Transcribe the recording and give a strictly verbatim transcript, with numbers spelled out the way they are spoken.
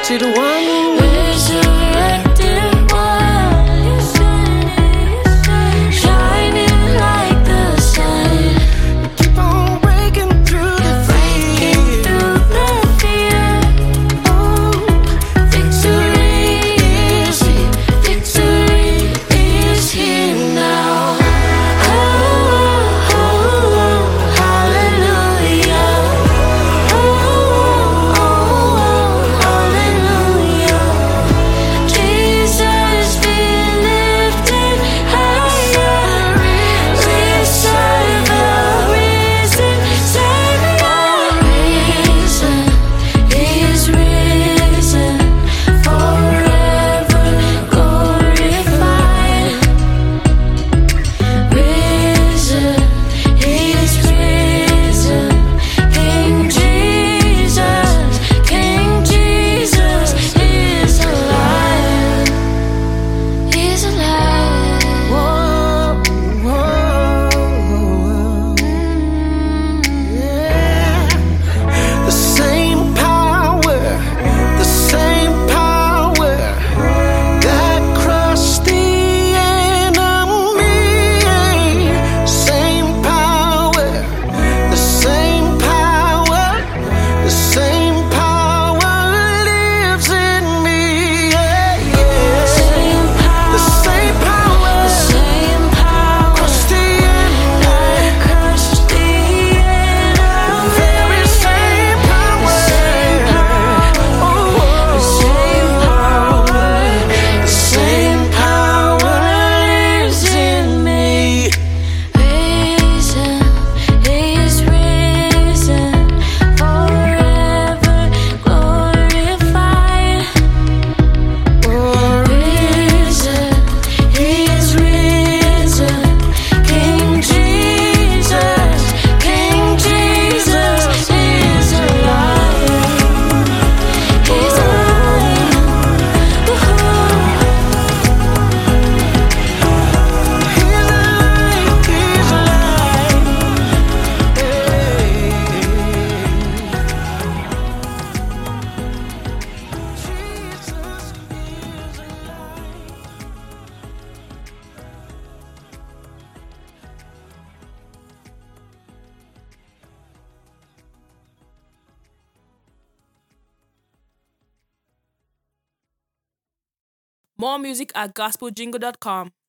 to the one resurrected one, shining like the sun. keep on breaking through the Breaking fear. through the fear. Oh, victory is here. Victory is here now. Oh, oh, oh, hallelujah. Oh, oh, oh, hallelujah. Jesus be lifted higher. We serve a risen Savior. Risen, He is risen, forever glorified. Risen, He is risen, King Jesus, King Jesus is alive. He's alive. Whoa, whoa, yeah. The same power, the same power that crushed the enemy. Same power, the same power, the same power lives in me. Yeah, yeah. Same The power, same power the same power crushed the enemy. that crushed the enemy. Very same power. Same power, Oh, the same power, the same power lives in me. risen, He is risen, forever glorified. Risen, He is risen, King Jesus, King Jesus is alive. He's alive. Woo-hoo. He's alive. He's alive. Hey. Jesus is alive. More music at gospel jingle dot com.